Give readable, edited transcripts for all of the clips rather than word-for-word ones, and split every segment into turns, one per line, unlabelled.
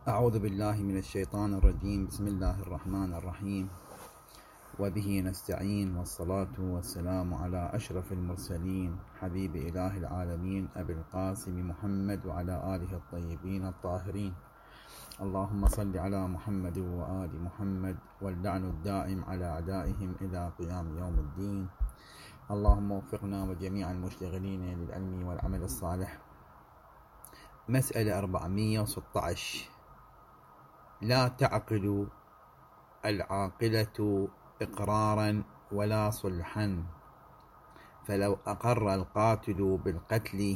أعوذ بالله من الشيطان الرجيم. بسم الله الرحمن الرحيم، وبه نستعين، والصلاة والسلام على أشرف المرسلين حبيب إله العالمين أبي القاسم محمد وعلى آله الطيبين الطاهرين. اللهم صل على محمد وآل محمد، واللعن الدائم على أعدائهم إلى قيام يوم الدين. اللهم وفقنا وجميع المشتغلين للعلم والعمل الصالح. مسألة 416: لا تعقل العاقلة إقرارا ولا صلحا، فلو أقر القاتل بالقتل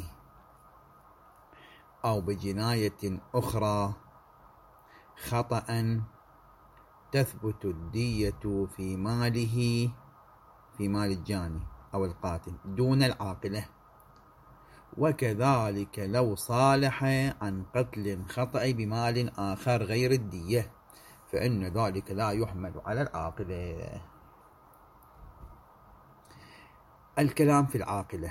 أو بجناية أخرى خطأ تثبت الدية في ماله، في مال الجاني أو القاتل دون العاقلة. وكذلك لو صالح عن قتل خطأ بمال آخر غير الدية، فإن ذلك لا يحمل على العاقلة. الكلام في العاقلة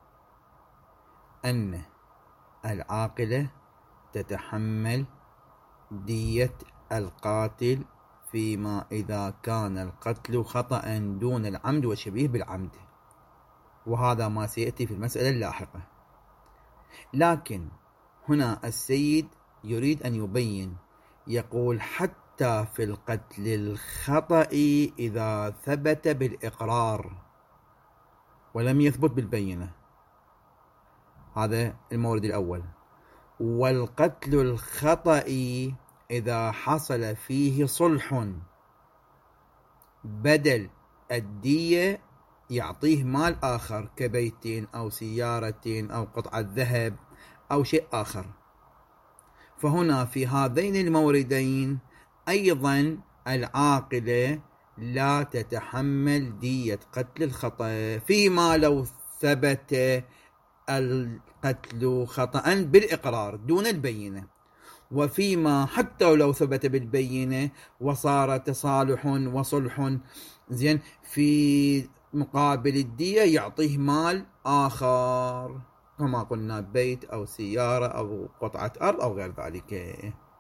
أن العاقلة تتحمل دية القاتل فيما إذا كان القتل خطأ دون العمد وشبيه بالعمد، وهذا ما سيأتي في المسألة اللاحقة. لكن هنا السيد يريد أن يبين، يقول حتى في القتل الخطأ إذا ثبت بالإقرار ولم يثبت بالبينة، هذا المورد الأول. والقتل الخطأ إذا حصل فيه صلح بدل الدية يعطيه مال آخر كبيت أو سيارة أو قطعة ذهب أو شيء آخر، فهنا في هذين الموردين أيضا العاقلة لا تتحمل دية قتل الخطأ فيما لو ثبت القتل خطأ بالإقرار دون البينة، وفيما حتى لو ثبت بالبينة وصار تصالح وصلح زين في مقابل الدية يعطيه مال آخر كما قلنا بيت أو سيارة أو قطعة أرض أو غير ذلك.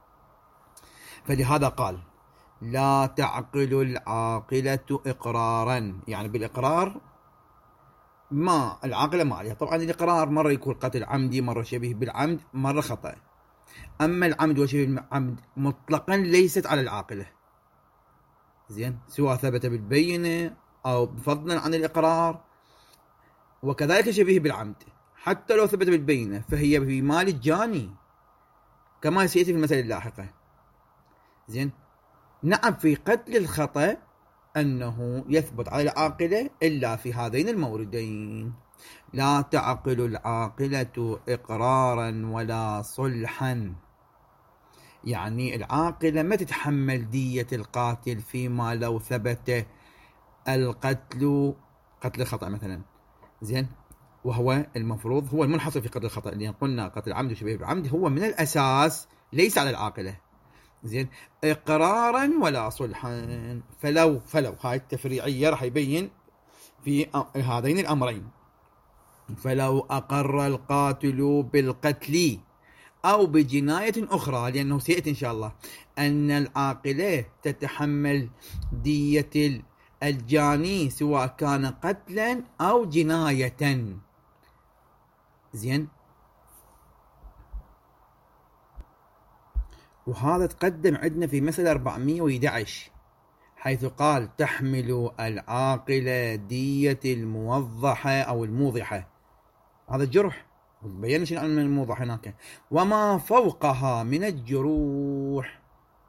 فلهذا قال لا تعقل العاقلة إقرارا، يعني بالإقرار ما العاقلة ما عليها. طبعا الإقرار مرة يكون قتل عمدي، مرة شبيه بالعمد، مرة خطأ. أما العمد وشبيه بالعمد مطلقا ليست على العاقلة، زين، سواء ثبت بالبينة أو فضلا عن الإقرار. وكذلك شبيه بالعمد حتى لو ثبت بالبينة فهي في مال الجاني كما سيأتي في المسألة اللاحقة. زين، نعم في قتل الخطأ أنه يثبت على العاقلة إلا في هذين الموردين. لا تعقل العاقلة إقرارا ولا صلحا، يعني العاقلة ما تتحمل دية القاتل فيما لو ثبت القتل قتل الخطأ مثلا، زين، وهو المفروض هو المنحصر في قتل الخطأ، لأن قلنا قتل العمد وشبيه بالعمد هو من الأساس ليس على العاقلة، زين، إقرارا ولا صلحا. فلو هاي التفريعية راح يبين في هذين الأمرين. فلو أقر القاتل بالقتل أو بجناية أخرى، لأنه سيأتي إن شاء الله أن العاقلة تتحمل دية الجاني سواء كان قتلا أو جناية، زين. وهذا تقدم عندنا في مسألة 411 حيث قال تحمل العاقلة دية الموضحة أو الموضحة، هذا الجرح بيّن شيء عن الموضح هناك، وما فوقها من الجروح.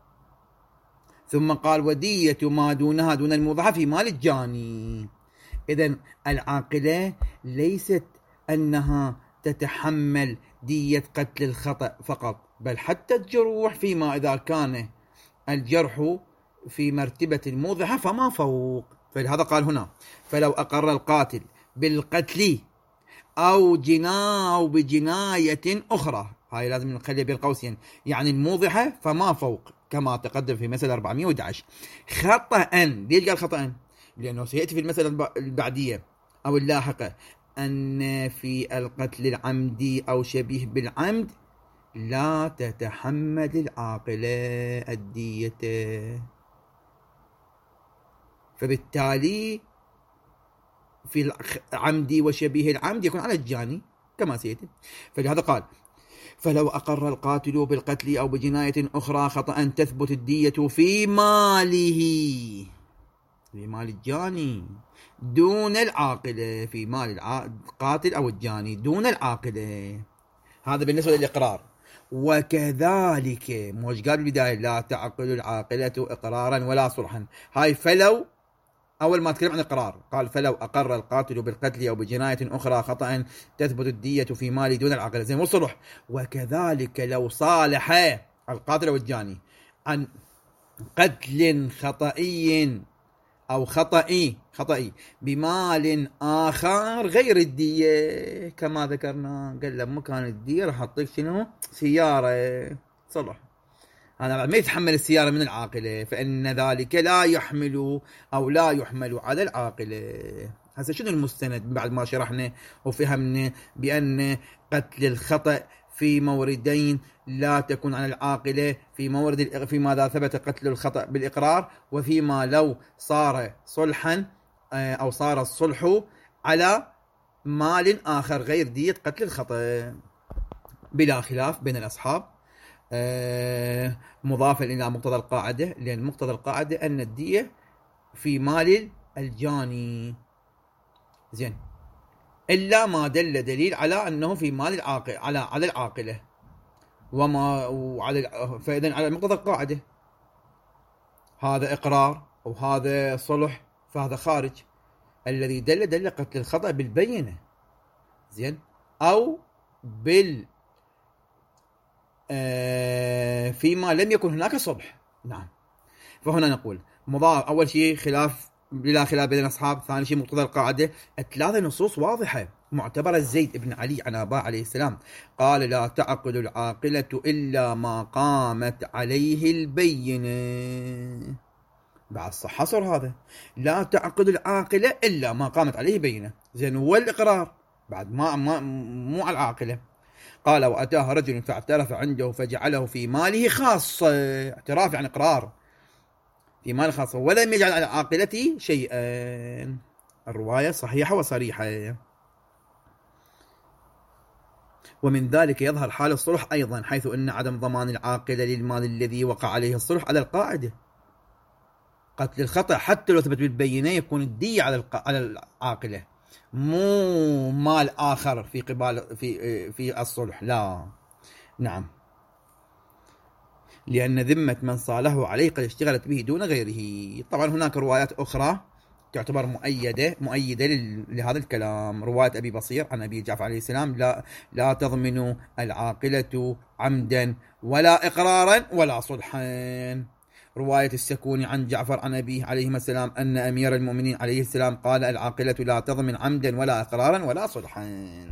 ثم قال ودية ما دونها دون الموضحة في مال الجاني. إذن العاقلة ليست أنها تتحمل دية قتل الخطأ فقط، بل حتى الجروح فيما إذا كان الجرح في مرتبة الموضحة فما فوق. فلهذا قال هنا فلو أقر القاتل بالقتل أو بجناية أخرى، هاي لازم نخليها بين قوسين، يعني الموضحة فما فوق كما تقدم في مسألة 411. خطأ، ليش قال خطأ؟ لأنه سيأتي في المسألة البعدية أو اللاحقة أن في القتل العمدي أو شبيه بالعمد لا تتحمل العاقلة الدية. فبالتالي في العمد وشبيه العمد يكون على الجاني كما سيأتي. فلهذا قال: فلو أقر القاتل بالقتل أو بجناية أخرى خطأ تثبت الدية في ماله، في مال الجاني دون العاقلة، في مال القاتل أو الجاني دون العاقلة. هذا بالنسبة للإقرار. وكذلك موش قال بالبداية: لا تعقل العاقلة إقرارا ولا صلحا. هاي فلو أول ما تكلم عن إقرار قال: فلو أقر القاتل بالقتل أو بجناية أخرى خطأ تثبت الدية في مال دون العاقلة. زين والصلح. وكذلك لو صالح القاتل والجاني عن قتل خطئي أو خطئي بمال آخر غير الدية كما ذكرنا، قال له مكان الدية راح أعطيك شنو؟ سيارة. صلح. هذا ما يتحمل السيارة من العاقلة، فإن ذلك لا يحمل أو لا يحمل على العاقلة. هسه شنو المستند بعد ما شرحنا وفهمنا بأن قتل الخطأ في موردين لا تكون على العاقلة، في مورد فيما إذا ثبت قتل الخطأ بالإقرار، وفيما لو صار صلحا أو صار الصلح على مال آخر غير دية قتل الخطأ بلا خلاف بين الأصحاب. مضافا إلى مقتضى القاعدة، لأن مقتضى القاعدة أن الدية في مال الجاني. زين، إلا ما دل دليل على أنه في مال العاقل على العاقلة فإذا على مقتضى القاعدة هذا إقرار وهذا صلح، فهذا خارج. الذي دل قتل الخطأ بالبينة، زين، أو فيما لم يكن هناك صلح. نعم. فهنا نقول مضاف أول شيء بلا خلاف بين الأصحاب. ثاني شيء مقتضى القاعدة. الثلاثة نصوص واضحة معتبرة. زيد بن علي عن آباء عليه السلام قال: لا تعقل العاقلة إلا ما قامت عليه البينة. بعد صح حصر هذا: لا تعقل العاقلة إلا ما قامت عليه بينة. زين، والإقرار بعد ما مو على العاقلة. قال: وأتاه رجل فاعترف عنده فجعله في ماله خاصة. اعتراف يعني إقرار في مال خاصة، ولم يجعل على عاقلته شيئا. الرواية صحيحة وصريحة. ومن ذلك يظهر حال الصلح أيضا، حيث أن عدم ضمان العاقلة للمال الذي وقع عليه الصلح على القاعدة. قتل الخطأ حتى لو ثبت بالبينة يكون الدية على العاقلة، مو مال آخر في قبال في الصلح. لا. نعم، لأن ذمة من صاله عليه قد اشتغلت به دون غيره. طبعا هناك روايات أخرى تعتبر مؤيدة لهذا الكلام. رواية أبي بصير عن أبي جعفر عليه السلام: لا تضمن العاقلة عمدا ولا إقرارا ولا صلحا. رواية السكوني عن جعفر عن أبيه عليه السلام أن أمير المؤمنين عليه السلام قال: العاقلة لا تضمن عمدا ولا إقرارا ولا صلحا.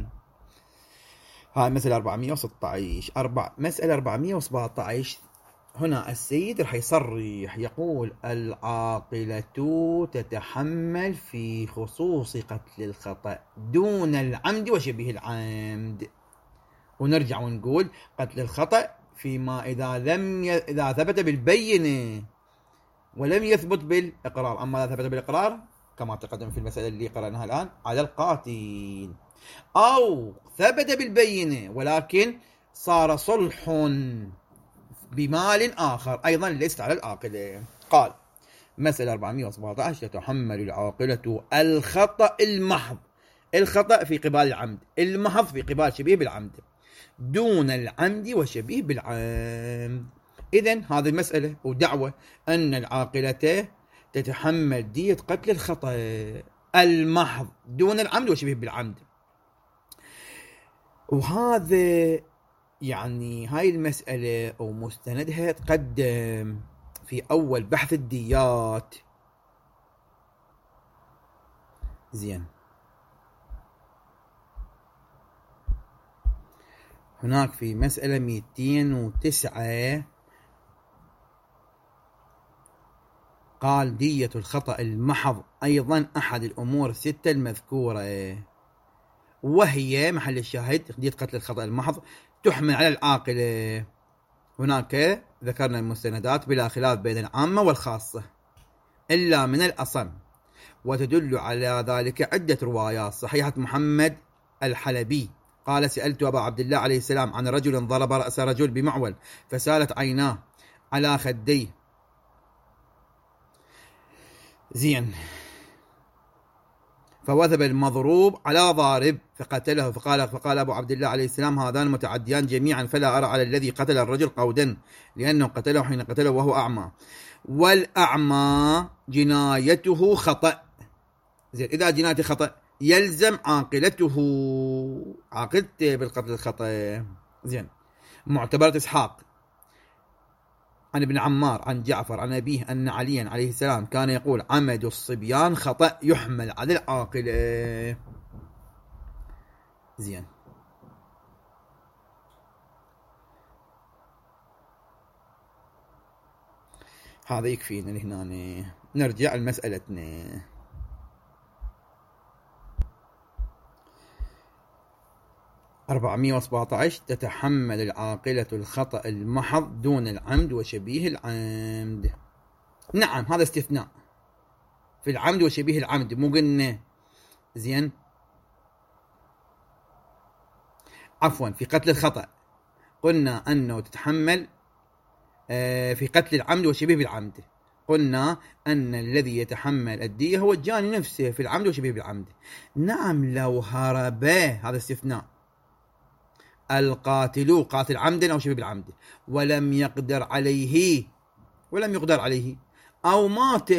هاي مسألة 416. مسألة 417 هنا السيد رح يصرح يقول: العاقلة تتحمل في خصوص قتل الخطأ دون العمد وشبه العمد. ونرجع ونقول: قتل الخطأ فيما إذا ثبت بالبينة ولم يثبت بالإقرار. أما إذا ثبت بالإقرار كما تقدم في المسألة اللي قرأناها الآن على القاتل، أو ثبت بالبينة ولكن صار صلح بمال آخر أيضا ليست على العاقلة. قال: مسألة 417: تتحمل العاقلة الخطأ المحض، الخطأ في قبال العمد، المحض في قبال شبيه بالعمد، دون العمد وشبيه بالعمد. إذن هذه المسألة ودعوة أن العاقلة تتحمل دية قتل الخطأ المحض دون العمد وشبيه بالعمد. وهذا يعني هاي المسألة أو مستندها تقدم في أول بحث الديات. زين، هناك في مسألة 209 قال: دية الخطأ المحض أيضا أحد الأمور الستة المذكورة، وهي محل الشاهد دية قتل الخطأ المحض تحمل على العاقلة. هناك ذكرنا المستندات بلا خلاف بين العامة والخاصة إلا من الأصم، وتدل على ذلك عدة روايات. صحيحة محمد الحلبي قال: سألت أبا عبد الله عليه السلام عن رجل ضرب رأس رجل بمعول فسالت عيناه على خديه. زين. فوثب المضروب على ضارب فقتله، فقال أبو عبد الله عليه السلام: هذان متعديان جميعا، فلا أرى على الذي قتل الرجل قودا، لأنه قتله حين قتله وهو أعمى، والأعمى جنايته خطأ. زين. إذا جنايته خطأ يلزم عاقلته، عاقلته بالقتل الخطأ. زين. معتبرة إسحاق عن ابن عمار عن جعفر عن أبيه أن عليا عليه السلام كان يقول: عمد الصبيان خطأ يحمل على العاقلة. زين. هذا يكفينا لهنا. نرجع لمسألتنا. أربعمائة وسبعة عشر. تتحمل العاقلة الخطأ المحض دون العمد وشبيه العمد. نعم، هذا استثناء في العمد وشبيه العمد، مو قلنا. زين. عفوا، في قتل الخطأ قلنا أنه تتحمل في قتل العمد وشبيه بالعمد. قلنا أن الذي يتحمل الدية هو الجاني نفسه في العمد وشبيه بالعمد. نعم، لو هرب، هذا استثناء. القاتل قاتل عمدا أو شبيه بالعمد ولم يقدر عليه أو مات،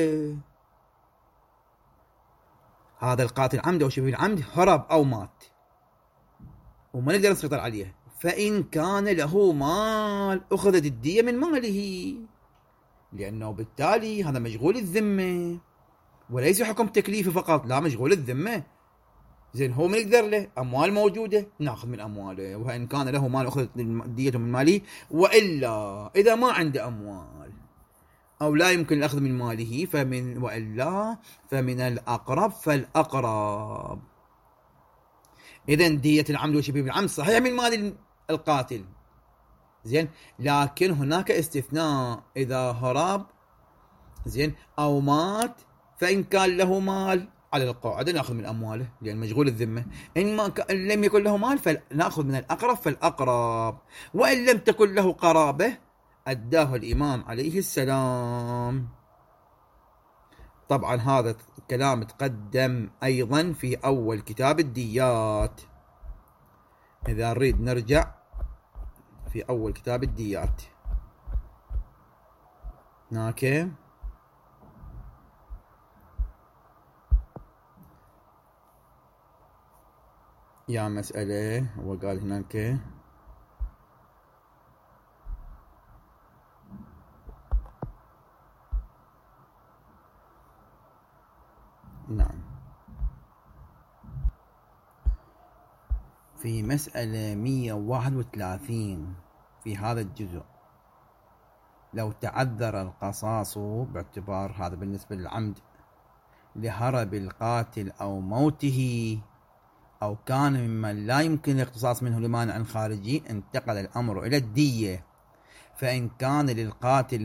هذا القاتل عمد أو شبيه بالعمد هرب أو مات وما نقدر نسيطر عليه، فإن كان له مال أخذت الدية من ماله، لأنه بالتالي هذا مشغول الذمة وليس حكم تكليفي فقط، لا، مشغول الذمة. زين. هو ما يقدر له، أموال موجودة ناخذ من أمواله، وإن كان له مال أخذت ديته من ماله، وإلا إذا ما عنده أموال أو لا يمكن الأخذ من ماله وإلا فمن الأقرب فالأقرب. إذن دية العمد وشبيه بالعمد صحيح من مال القاتل. زين. لكن هناك استثناء إذا هرب، زين، أو مات، فإن كان له مال على القاعدة نأخذ من أمواله لأن مشغول الذمة. إن ما لم يكن له مال فنأخذ من الأقرب فالأقرب، وإن لم تكن له قرابة أداه الإمام عليه السلام. طبعا هذا الكلام تقدم أيضا في أول كتاب الديات. إذا نريد نرجع في أول كتاب الديات هناك يا مسألة، هو قال هناك نعم، في مسألة 131 في هذا الجزء: لو تعذر القصاص باعتبار هذا بالنسبة للعمد لهرب القاتل أو موته أو كان ممن لا يمكن الاقتصاص منه لمانع خارجي، انتقل الأمر إلى الدية. فإن كان للقاتل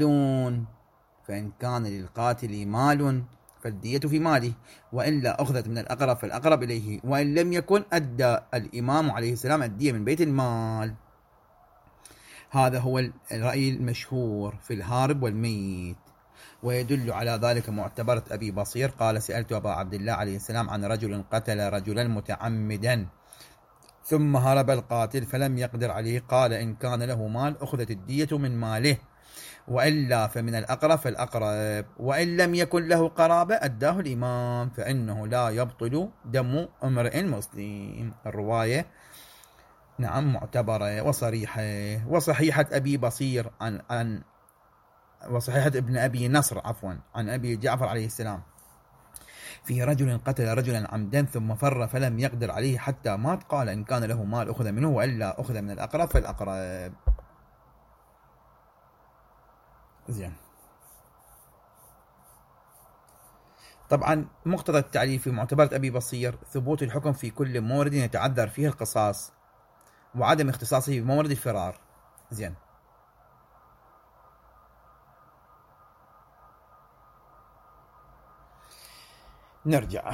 مال فالدية في ماله، وإلا أخذت من الأقرب فالأقرب إليه، وإن لم يكن أدى الإمام عليه السلام الدية من بيت المال. هذا هو الرأي المشهور في الهارب والميت، ويدل على ذلك معتبرة أبي بصير قال: سألت أبا عبد الله عليه السلام عن رجل قتل رجلا متعمدا ثم هرب القاتل فلم يقدر عليه، قال: إن كان له مال أخذت الدية من ماله، وإلا فمن الأقرب فالأقرب، وإن لم يكن له قرابة أداه الإمام، فإنه لا يبطل دم امرئ مسلم. الرواية نعم معتبرة وصريحة. وصحيحة أبي بصير وصحيحة ابن أبي نصر عن أبي جعفر عليه السلام: في رجل قتل رجلا عمدا ثم فر فلم يقدر عليه حتى مات، قال: إن كان له مال أخذ منه، وإلا أخذ من الأقرب فالأقرب. زين. طبعا مقتضى التعريف في معتبرة أبي بصير ثبوت الحكم في كل مورد يتعذر فيه القصاص، وعدم اختصاصه بمورد الفرار. زين، نرجع.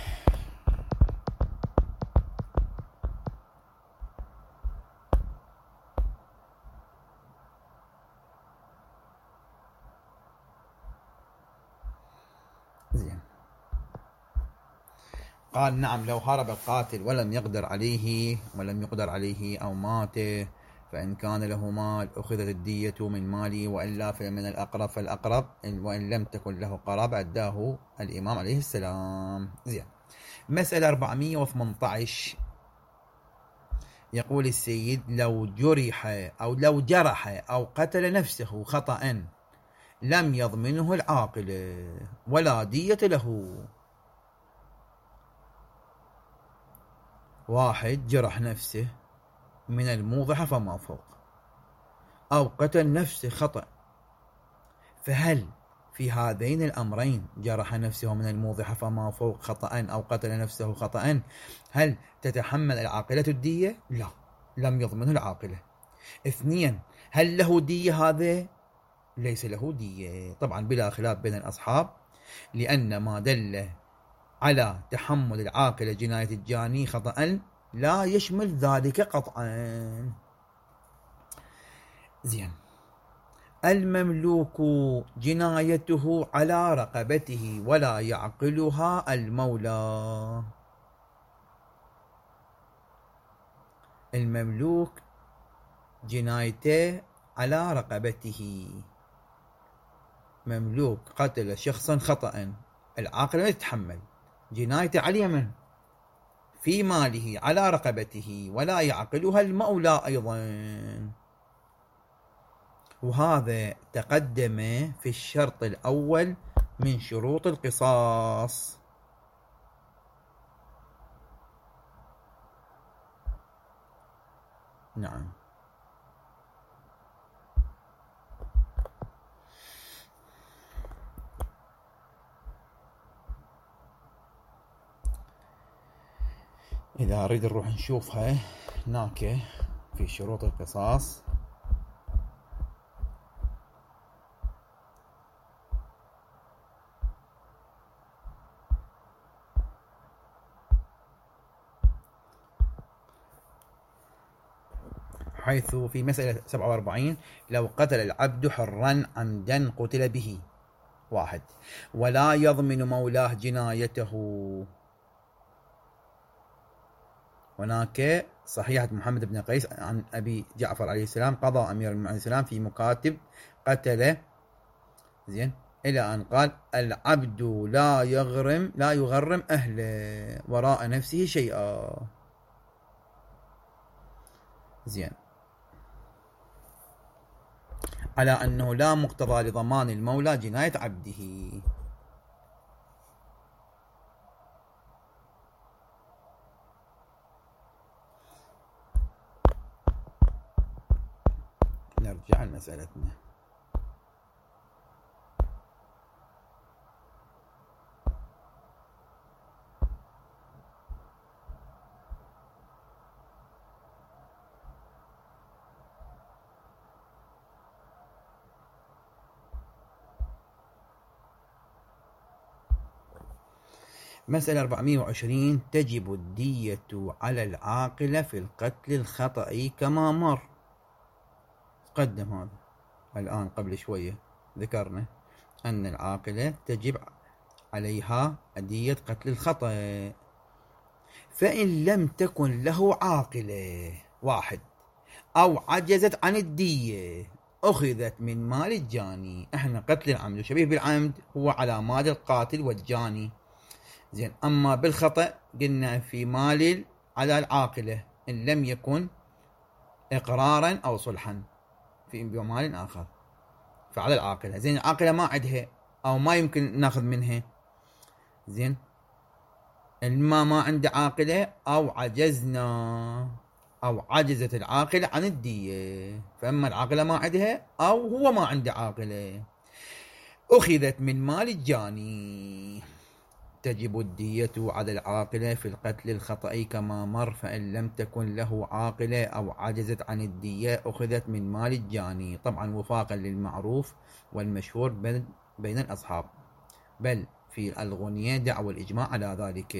زين، قال نعم لو هرب القاتل ولم يقدر عليه أو مات، فإن كان له مال أخذت الدية من ماله، وإلا فمن الأقرب فالأقرب، وإن لم تكن له قرابة أداه الإمام عليه السلام. زين، مسألة 418. يقول السيد: لو جرح أو قتل نفسه خطأ لم يضمنه العاقل ولا دية له. واحد جرح نفسه من الموضحة فما فوق، أو قتل نفسه خطأ، فهل في هذين الأمرين، جرح نفسه من الموضحة فما فوق خطأ أو قتل نفسه خطأ، هل تتحمل العاقلة الدية؟ لا، لم يضمنه العاقلة. 2، هل له دية هذا؟ ليس له دية، طبعا بلا خلاف بين الأصحاب، لأن ما دل على تحمل العاقلة جناية الجاني خطأ لا يشمل ذلك قطعا. زين، المملوك جنايته على رقبته ولا يعقلها المولى. المملوك جنايته على رقبته، مملوك قتل شخصا خطأ، العاقل لا يتحمل، جنايته على من؟ في ماله على رقبته، ولا يعقلها المولى أيضا. وهذا تقدم في الشرط الأول من شروط القصاص. نعم، إذا أريد نروح نشوفها هناك في شروط القصاص. حيث في مسألة 47: لو قتل العبد حرا عمدا قتل به. 1، ولا يضمن مولاه جنايته. هناك صحيحة محمد بن قيس عن أبي جعفر عليه السلام: قضى أمير المؤمنين عليه السلام في مكاتب قتل، زين، إلى أن قال: العبد لا يغرم أهله وراء نفسه شيئا. زين، على أنه لا مقتضى لضمان المولى جناية عبده. نرجع لمسألتنا. مسألة 420: تجب الدية على العاقلة في القتل الخطأ كما مر. قدم هذا الآن قبل شوية، ذكرنا أن العاقلة تجب عليها دية قتل الخطأ. فإن لم تكن له عاقلة، 1، أو عجزت عن الدية، أخذت من مال الجاني. احنا قتل العمد وشبيه بالعمد هو على مال القاتل والجاني. زين، أما بالخطأ قلنا في مال على العاقلة إن لم يكن إقرارا أو صلحا في بمال آخر، فعلى العاقلة. زين، العاقلة ما عندها أو ما يمكن ناخذ منها. زين، ما عنده عاقلة أو عجزنا أو عجزت العاقلة عن الدية، فأما العاقلة ما عندها أو هو ما عنده عاقلة، أخذت من مال الجاني. تجب الدية على العاقلة في القتل الخطأ كما مر، فإن لم تكن له عاقلة أو عجزت عن الدية أخذت من مال الجاني، طبعا وفاقا للمعروف والمشهور بين الأصحاب، بل في الغنية دعوى الإجماع على ذلك،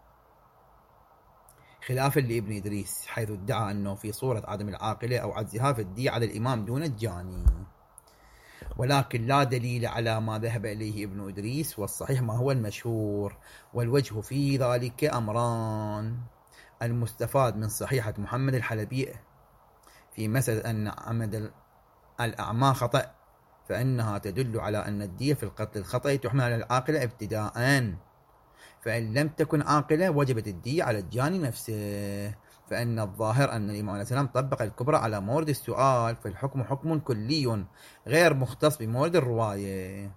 خلافا لابن إدريس حيث ادعى أنه في صورة عدم العاقلة أو عجزها فالدية على الإمام دون الجاني، ولكن لا دليل على ما ذهب إليه ابن إدريس، والصحيح ما هو المشهور، والوجه في ذلك أمران: المستفاد من صحيحة محمد الحلبي في مسألة أن عمد الأعمى خطأ، فإنها تدل على أن الدية في القتل الخطأ تحمل على العاقلة ابتداءً، فإن لم تكن عاقلة وجبت الدية على الجاني نفسه، فإن الظاهر أن الإمام عليه السلام طبق الكبرى على مورد السؤال، فالحكم حكم كلي غير مختص بمورد الرواية.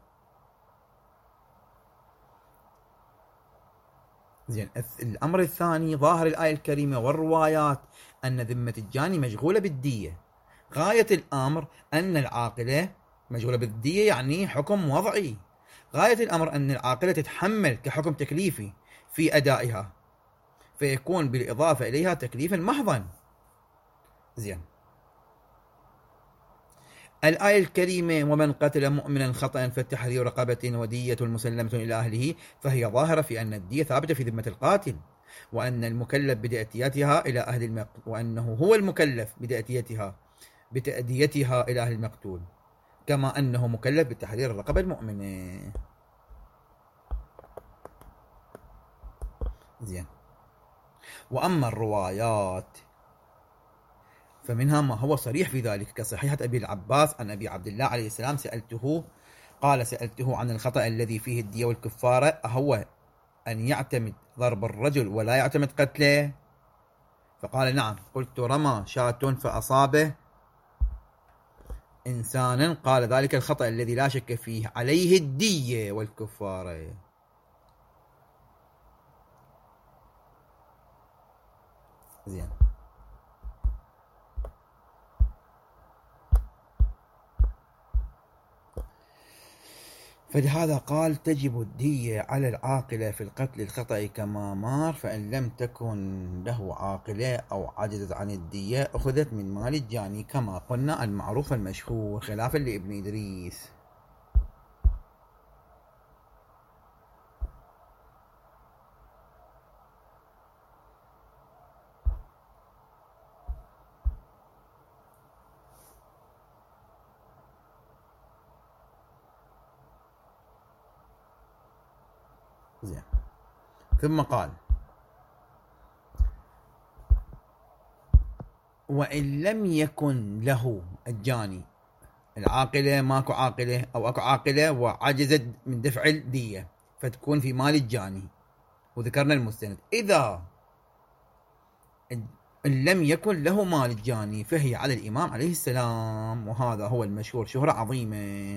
زين، الأمر الثاني: ظاهر الآية الكريمة والروايات أن ذمة الجاني مشغولة بالدية، غاية الأمر أن العاقلة مشغولة بالدية، يعني حكم وضعي، غاية الأمر أن العاقلة تتحمل كحكم تكليفي في أدائها، فيكون بالإضافة إليها تكليفا محضا. زين، الآية الكريمة: ومن قتل مؤمنا خطأ فتحرير رقبة ودية مسلمة إلى أهله، فهي ظاهرة في أن الدية ثابتة في ذمة القاتل، وأن المكلف بتأديتها إلى أهل وأنه هو المكلف بتأديتها إلى أهل المقتول، كما أنه مكلف بتحرير الرقبة المؤمنة. زين، وأما الروايات فمنها ما هو صريح في ذلك، كصحيحة أبي العباس عن أبي عبد الله عليه السلام سألته عن الخطأ الذي فيه الدية والكفارة، أهو أن يعتمد ضرب الرجل ولا يعتمد قتله؟ فقال: نعم. قلت: رمى شاة فأصابه إنسانا، قال: ذلك الخطأ الذي لا شك فيه عليه الدية والكفارة. زين، فلهذا قال: تجب الدية على العاقلة في القتل الخطأ كما مر، فإن لم تكن له عاقلة أو عجزت عن الدية أخذت من مال الجاني، كما قلنا المعروف المشهور، خلافا لابن إدريس. زين، ثم قال: وإن لم يكن له الجاني العاقلة، ماكو عاقلة أو أكو عاقلة وعجزت من دفع الدية، فتكون في مال الجاني، وذكرنا المستند. إذا إن لم يكن له مال الجاني فهي على الإمام عليه السلام، وهذا هو المشهور شهرة عظيمة.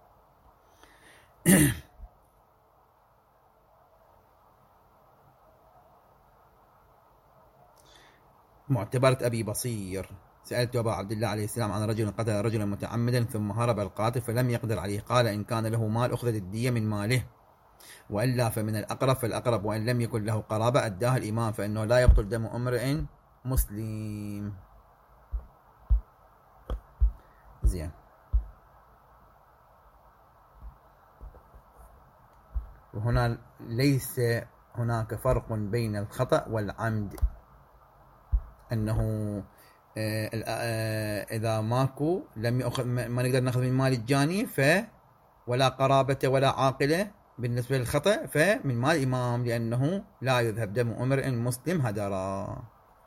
معتبرة أبي بصير: سألت أبا عبد الله عليه السلام عن رجل قتل رجلا متعمدا ثم هرب القاتل فلم يقدر عليه، قال: إن كان له مال أخذت الدية من ماله، وإلا فمن الأقرب فالأقرب، وإن لم يكن له قرابة أداها الإمام، فإنه لا يبطل دم امرئ مسلم. زين، وهنا ليس هناك فرق بين الخطأ والعمد، أنه إذا ماكو لم يأخذ، ما نقدر نأخذ من مال الجاني، ولا قرابة ولا عاقلة بالنسبة للخطأ، فمن مال الإمام، لأنه لا يذهب دم امرئ مسلم هدرا.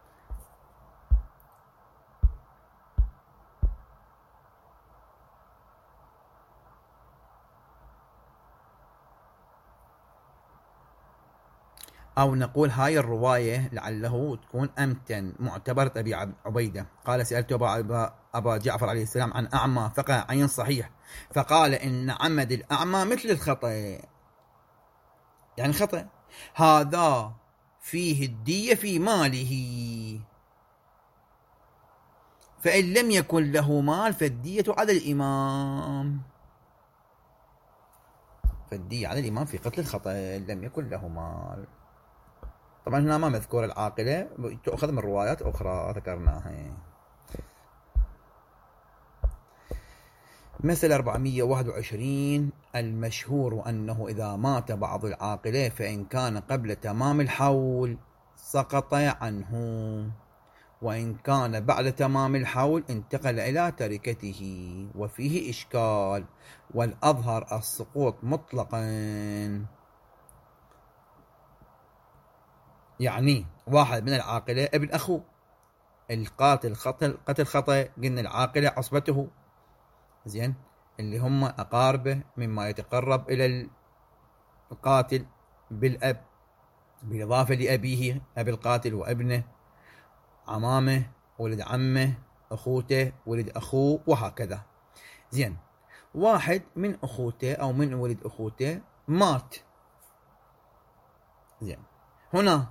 أو نقول هاي الرواية لعله تكون أمتن، معتبرة أبي عبيدة. قال: سألت أبا جعفر عليه السلام عن أعمى فقع عين صحيح، فقال: إن عمد الأعمى مثل الخطأ، يعني خطأ هذا فيه الدية في ماله، فإن لم يكن له مال فالدية على الإمام. فالدية على الإمام في قتل الخطأ لم يكن له مال. طبعا هنا ما مذكور العاقلة، تؤخذ من روايات أخرى ذكرناها. مثل 421 المشهور أنه إذا مات بعض العاقلة فإن كان قبل تمام الحول سقط عنه، وإن كان بعد تمام الحول انتقل إلى تركته، وفيه إشكال، والأظهر السقوط مطلقا. يعني واحد من العاقلة ابن أخوه، القاتل قتل خطأ، قلنا العاقلة عصبته، زين، اللي هم أقاربه مما يتقرب إلى القاتل بالأب، بالإضافة لأبيه أبي القاتل وابنه، عمامه، ولد عمه، أخوته، ولد أخوه، وهكذا. زين، واحد من أخوته أو من ولد أخوته مات. زين، هنا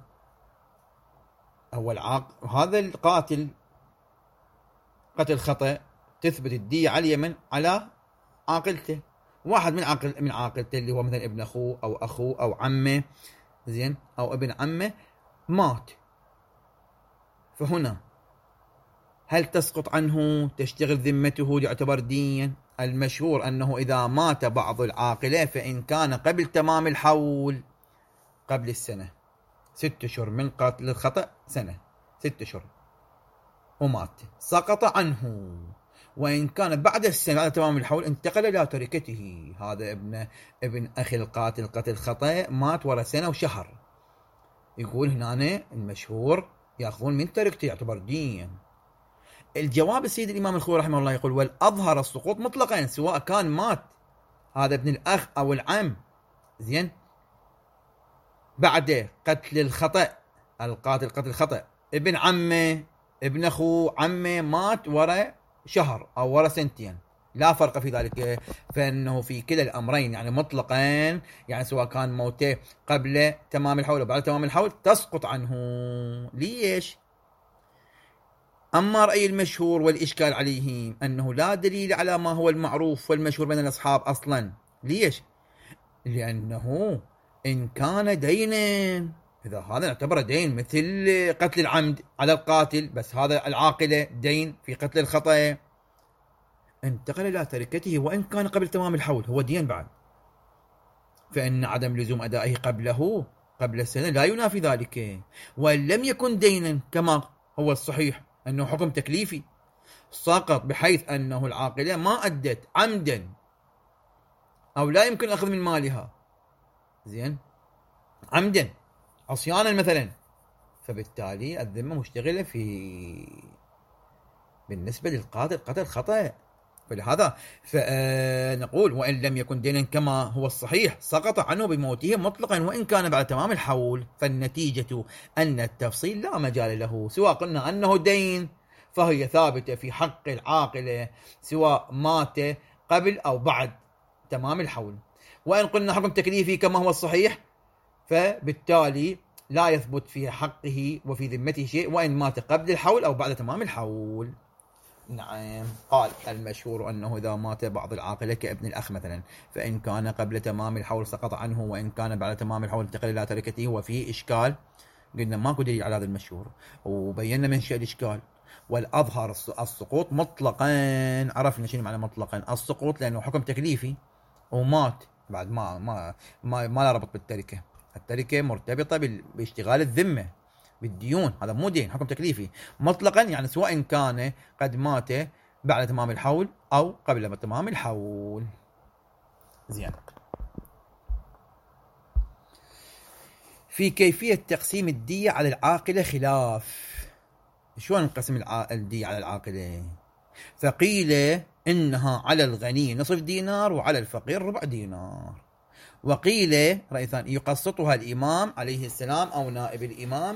أول هذا القاتل قتل خطأ، تثبت الدية على اليمن على عاقلته. واحد من عاقلته اللي هو مثلا ابن أخوه أو عمه، زين، أو ابن عمه مات. فهنا هل تسقط عنه، تشتغل ذمته، يعتبر دين؟ المشهور أنه إذا مات بعض العاقلة فإن كان قبل تمام الحول، قبل السنة، 6 أشهر من قتل الخطأ، سنة 6 أشهر ومات، سقط عنه. وإن كان بعد السنة، بعد تمام الحول، انتقل إلى تركته. هذا ابن أخي القاتل قتل خطأ، مات ورا سنة وشهر. يقول هنا المشهور يأخذون من تركته، يعتبر دين. الجواب السيد الإمام الخوئي رحمه الله يقول والأظهر السقوط مطلقا، سواء كان مات هذا ابن الأخ أو العم، زين، بعد قتل الخطأ، القاتل قتل الخطأ، ابن عمه، ابن أخوه، عمه، مات ورا شهر أو ورا سنتين، لا فرق في ذلك، فإنه في كلا الأمرين يعني مطلقا، يعني سواء كان موته قبل تمام الحول أو بعد تمام الحول تسقط عنه. ليش؟ أما رأي المشهور والإشكال عليه أنه لا دليل على ما هو المعروف والمشهور بين الأصحاب أصلا. ليش؟ لأنه إن كان دينا، إذا هذا نعتبره دين مثل قتل العمد على القاتل، بس هذا العاقلة دين في قتل الخطأ، انتقل إلى تركته وإن كان قبل تمام الحول، هو دين بعد، فإن عدم لزوم أدائه قبل السنة لا ينافي ذلك. وإن لم يكن دينا كما هو الصحيح أنه حكم تكليفي ساقط، بحيث أنه العاقلة ما أدت عمدا أو لا يمكن أخذ من مالها، زين، عمدا عصيانا مثلا، فبالتالي الذمة مشتغلة بالنسبة للقاتل قتل خطأ. فلهذا فنقول وإن لم يكن دينا كما هو الصحيح سقط عنه بموته مطلقا وإن كان بعد تمام الحول. فالنتيجة أن التفصيل لا مجال له، سواء قلنا أنه دين فهي ثابتة في حق العاقلة سواء مات قبل أو بعد تمام الحول، وإن قلنا حكم تكليفي كما هو الصحيح فبالتالي لا يثبت في حقه وفي ذمته شيء وإن مات قبل الحول أو بعد تمام الحول. نعم، قال المشهور أنه إذا مات بعض العاقلة كابن الأخ مثلا فإن كان قبل تمام الحول سقط عنه وإن كان بعد تمام الحول انتقل إلى تركته. وفيه إشكال، قلنا ماكو دليل على هذا المشهور وبينا منشأ الإشكال. والأظهر السقوط مطلقا، عرفنا شنو معنى مطلقا السقوط، لأنه حكم تكليفي ومات بعد ما لا ربط بالتركة. التركة مرتبطة باشتغال الذمة بالديون، هذا مو دين، حكم تكليفي مطلقا، يعني سواء كان قد مات بعد تمام الحول أو قبل تمام الحول. زين، في كيفية تقسيم الدية على العاقلة خلاف. شلون نقسم الدية على العاقلة؟ فقيل إنها على الغني نصف دينار وعلى الفقير ربع دينار. وقيل رأي ثاني يقسطها الإمام عليه السلام أو نائب الإمام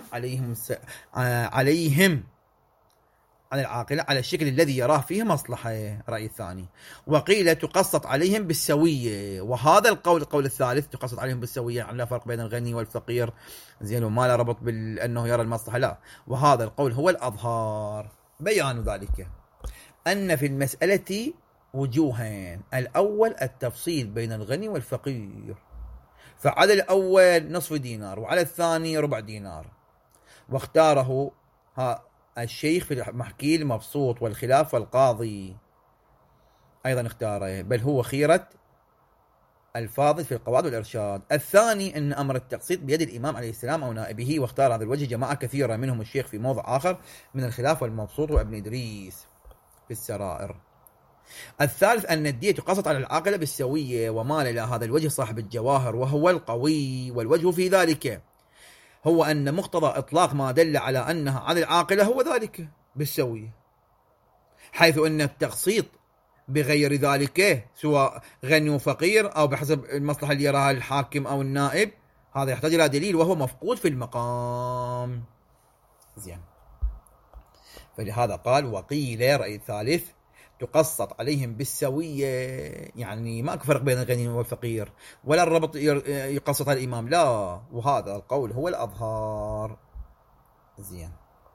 عليهم على العاقلة على الشكل الذي يراه فيه مصلحة، رأي الثاني. وقيل تقسط عليهم بالسوية، وهذا القول الثالث تقسط عليهم بالسوية، يعني لا فرق بين الغني والفقير، زين، وما لا ربط بأنه يرى المصلحة، لا، وهذا القول هو الأظهر. بيان ذلك أن في المسألة وجوهين. الأول التفصيل بين الغني والفقير، فعلى الأول نصف دينار وعلى الثاني ربع دينار، واختاره الشيخ في المحكي المبسوط، والخلاف والقاضي أيضا اختاره، بل هو خيرة الفاضل في القواعد والإرشاد. الثاني أن أمر التقسيط بيد الإمام عليه السلام أو نائبه، واختار هذا الوجه جماعة كثيرة منهم الشيخ في موضع آخر من الخلاف والمبسوط وابن إدريس في السرائر. الثالث أن الدية تقسط على العاقلة بالسوية، ومال إلى هذا الوجه صاحب الجواهر وهو القوي. والوجه في ذلك هو أن مقتضى إطلاق ما دل على أنها على العاقلة هو ذلك بالسوية، حيث أن التقسيط بغير ذلك سواء غني وفقير أو بحسب المصلحة اللي يراها الحاكم أو النائب، هذا يحتاج إلى دليل وهو مفقود في المقام. زين، فلهذا قال وقيل رأي الثالث تقسط عليهم بالسوية، يعني ما فرق بين الغني والفقير، ولا الربط يقسط على الإمام، لا، وهذا القول هو الأظهر. زين،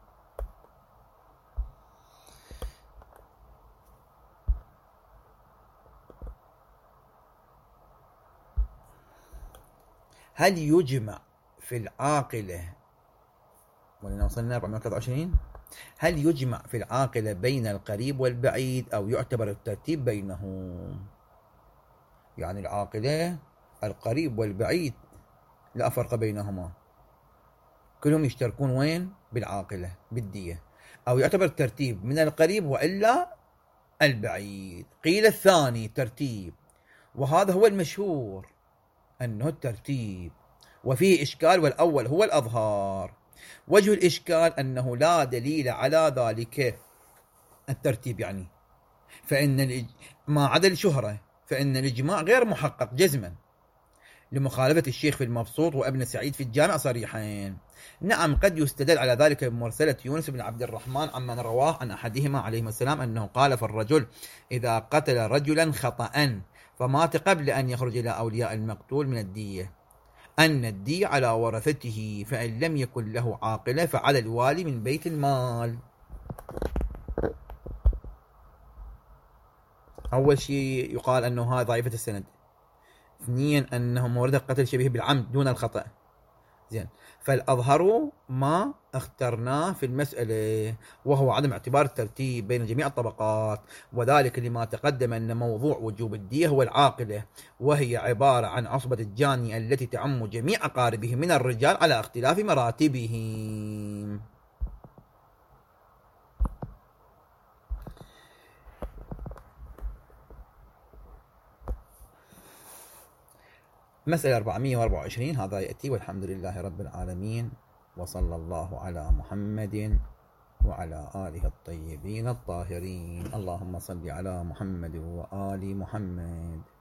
هل يجمع في العاقلة، ولنا وصلنا 423، هل يجمع في العاقلة بين القريب والبعيد أو يعتبر الترتيب بينهم؟ يعني العاقلة القريب والبعيد لا فرق بينهما، كلهم يشتركون وين؟ بالعاقلة بالدية، أو يعتبر الترتيب من القريب وإلا البعيد. قيل الثاني ترتيب، وهذا هو المشهور أنه الترتيب، وفيه إشكال، والأول هو الأظهار. وجه الإشكال أنه لا دليل على ذلك الترتيب، يعني فإن ما عدا الشهرة فإن الإجماع غير محقق جزما، لمخالفة الشيخ في المبسوط وابن سعيد في الجامع صريحين. نعم، قد يستدل على ذلك بمرسلة يونس بن عبد الرحمن عمن رواه عن أحدهما عليه السلام أنه قال في الرجل إذا قتل رجلا خطأ فمات قبل أن يخرج إلى أولياء المقتول من الدية أن الدية على ورثته، فإن لم يكن له عاقلة فعلى الوالي من بيت المال. أول شيء يقال أنه هذا ضعيفة السند. اثنين، أنه مورد القتل شبيه بالعمد دون الخطأ. زين، فالأظهر ما اخترناه في المسألة، وهو عدم اعتبار الترتيب بين جميع الطبقات، وذلك لما تقدم أن موضوع وجوب الدية هو العاقلة، وهي عبارة عن عصبة الجاني التي تعم جميع أقاربه من الرجال على اختلاف مراتبهم. مسألة 424 هذا يأتي، والحمد لله رب العالمين، وصلى الله على محمد وعلى آله الطيبين الطاهرين. اللهم صل على محمد وآل محمد.